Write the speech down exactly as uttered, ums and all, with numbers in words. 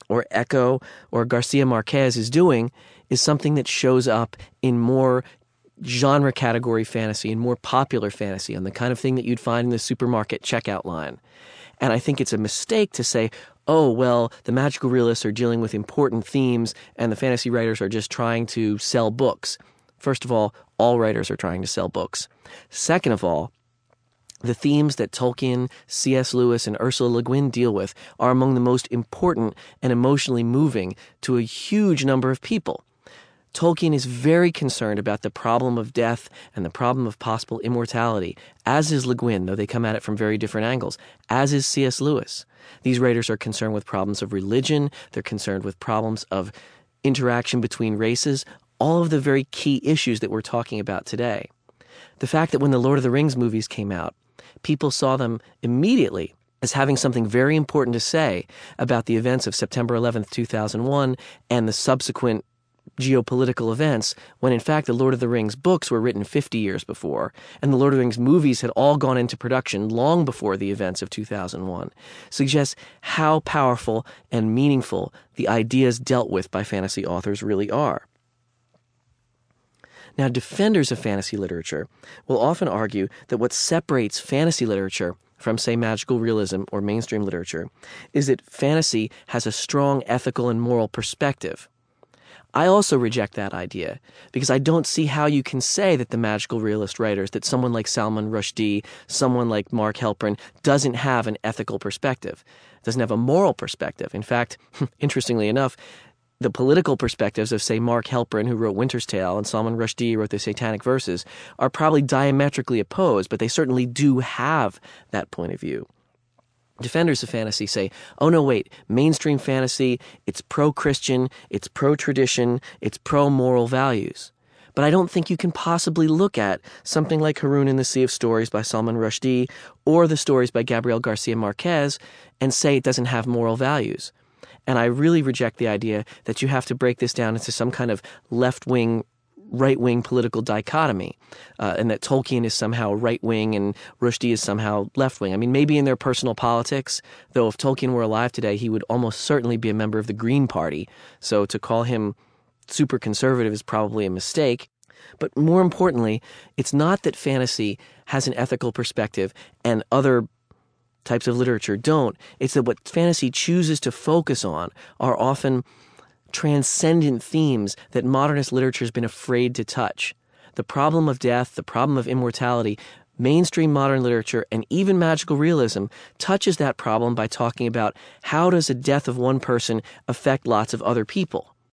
or Eco or Garcia Marquez is doing is something that shows up in more genre category fantasy and more popular fantasy, and the kind of thing that you'd find in the supermarket checkout line. And I think it's a mistake to say, oh, well, the magical realists are dealing with important themes and the fantasy writers are just trying to sell books. First of all, all writers are trying to sell books. Second of all, the themes that Tolkien, C S Lewis, and Ursula Le Guin deal with are among the most important and emotionally moving to a huge number of people. Tolkien is very concerned about the problem of death and the problem of possible immortality, as is Le Guin, though they come at it from very different angles, as is C S Lewis. These writers are concerned with problems of religion, they're concerned with problems of interaction between races, all of the very key issues that we're talking about today. The fact that when the Lord of the Rings movies came out, people saw them immediately as having something very important to say about the events of September eleventh, two thousand one, and the subsequent geopolitical events, when in fact the Lord of the Rings books were written fifty years before, and the Lord of the Rings movies had all gone into production long before the events of two thousand one, suggests how powerful and meaningful the ideas dealt with by fantasy authors really are. Now, defenders of fantasy literature will often argue that what separates fantasy literature from, say, magical realism or mainstream literature is that fantasy has a strong ethical and moral perspective. I also reject that idea because I don't see how you can say that the magical realist writers, that someone like Salman Rushdie, someone like Mark Halperin, doesn't have an ethical perspective, doesn't have a moral perspective. In fact, interestingly enough, the political perspectives of, say, Mark Halperin, who wrote Winter's Tale, and Salman Rushdie, who wrote the Satanic Verses, are probably diametrically opposed, but they certainly do have that point of view. Defenders of fantasy say, oh no, wait, mainstream fantasy, it's pro-Christian, it's pro-tradition, it's pro-moral values. But I don't think you can possibly look at something like Haroun in the Sea of Stories by Salman Rushdie or the stories by Gabriel Garcia Marquez and say it doesn't have moral values. And I really reject the idea that you have to break this down into some kind of left-wing, right-wing political dichotomy, uh, and that Tolkien is somehow right-wing and Rushdie is somehow left-wing. I mean, maybe in their personal politics, though if Tolkien were alive today, he would almost certainly be a member of the Green Party. So to call him super conservative is probably a mistake. But more importantly, it's not that fantasy has an ethical perspective and other types of literature don't. It's that what fantasy chooses to focus on are often transcendent themes that modernist literature has been afraid to touch. The problem of death, the problem of immortality, mainstream modern literature, and even magical realism touches that problem by talking about how does the death of one person affect lots of other people.